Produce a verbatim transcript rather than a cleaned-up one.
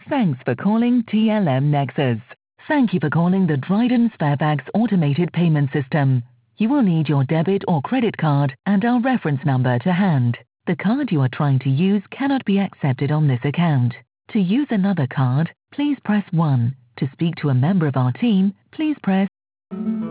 Thanks for calling T L M Nexus. Thank you for calling the Dryden Sparebags automated payment system. You will need your debit or credit card and our reference number to hand. The card you are trying to use cannot be accepted on this account. To use another card, please press one. To speak to a member of our team, please press